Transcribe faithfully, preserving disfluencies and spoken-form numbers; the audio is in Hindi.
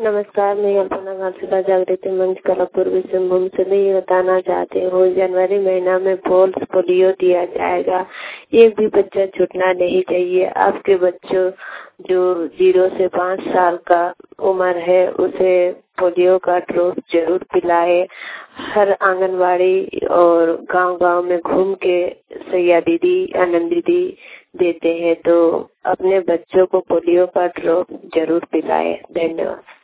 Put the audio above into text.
नमस्कार, मैं अल्पना घाटशिला जागृति मंच कला पूर्वी सिंहभूम से मैं ये बताना चाहती हूँ, जनवरी महीना में पल्स पोलियो दिया जाएगा। एक भी बच्चा छूटना नहीं चाहिए। आपके बच्चों जो जीरो से पाँच साल का उम्र है उसे पोलियो का ड्रॉप जरूर पिलाए। हर आंगनवाड़ी और गांव-गांव में घूम के सैया दीदी, आनंद दीदी देते हैं, तो अपने बच्चों को पोलियो का ड्रॉप जरूर पिलाए। धन्यवाद।